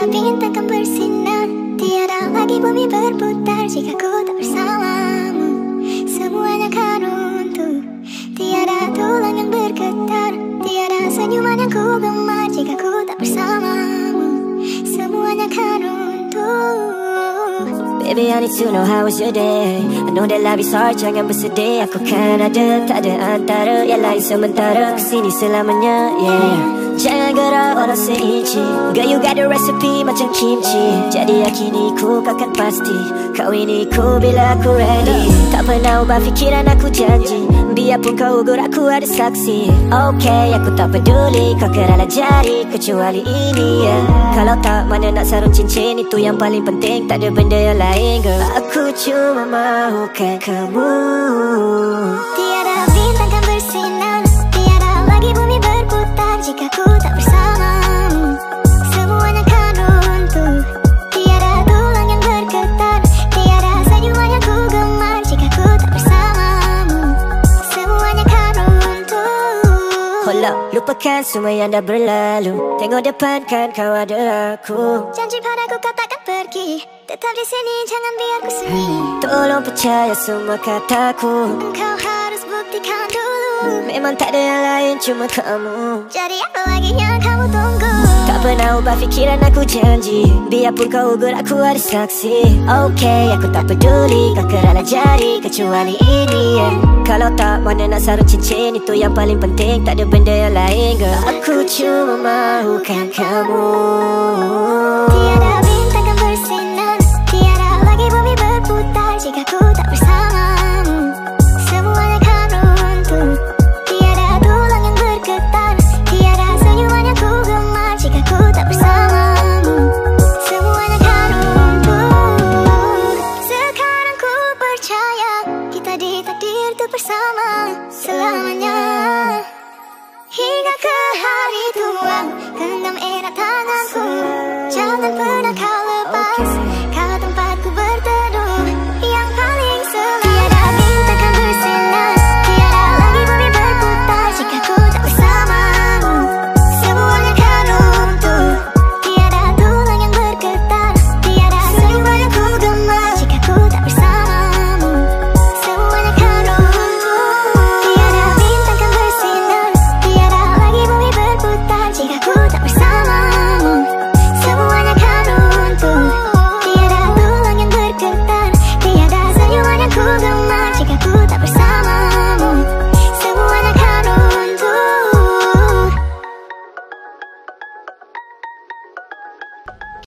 Tiada bintang kan bersinar, tiada lagi bumi berputar jika ku tak bersamamu. Semuanya kan runtuh, tiada tulang yang bergetar, tiada senyuman yang ku gemar jika ku tak bersamamu. Semuanya kan runtuh. Baby, I need to know how was your day. I know that life is hard, jangan bersedih. Aku kan ada, tak ada antara. Yang lain sementara, kesini selamanya, yeah. Jangan gerak walau seinci. Girl, you got the recipe macam kimchi. Jadi yakini ku takkan pasti kawini ku bila aku ready. Tak pernah ubah fikiran aku janji. Biarpun kau ugur aku ada saksi. Okay, aku tak peduli kau kerana jari kecuali ini, yeah. Kalau tak mana nak sarung cincin, itu yang paling penting. Tak ada benda yang lain, girl. Aku cuma mahukan kamu. Tiada bintang kan bersinar, tiada lagi bumi berputar jika ku tak bersamamu. Semuanya kan runtuh, tiada tulang yang bergetar, tiada senyuman yang ku gemar jika ku tak bersamamu. Semuanya kan runtuh. Hold up, lupakan semua yang dah berlalu. Tengok depan kan kau ada aku. Janji padaku kau takkan pergi, tetap di sini jangan biarku sunyi. Tolong percaya semua kataku. Engkau harus buktikan dulu. Memang tak ada yang lain cuma kamu. Jadi apa lagi yang kamu tunggu? Tak pernah ubah fikiran aku janji. Biarpun kau ugur aku ada saksi. Okay, aku tak peduli kau kerana jari kecuali ini, yeah. Kalau tak mana nak sarung cincin, itu yang paling penting. Tak ada benda yang lain, girl. Aku cuma mahukan kamu. Tiada bintang kan bersinar, tiada lagi bumi berputar jika ku tak bersamamu. Semuanya kan runtuh, tiada tulang yang bergetar, tiada senyuman yang ku gemar jika ku tak bersamamu. Semuanya kan runtuh. Sekarang ku percaya kita ditakdir untuk bersama selamanya. Hingga ke hari tua, genggam erat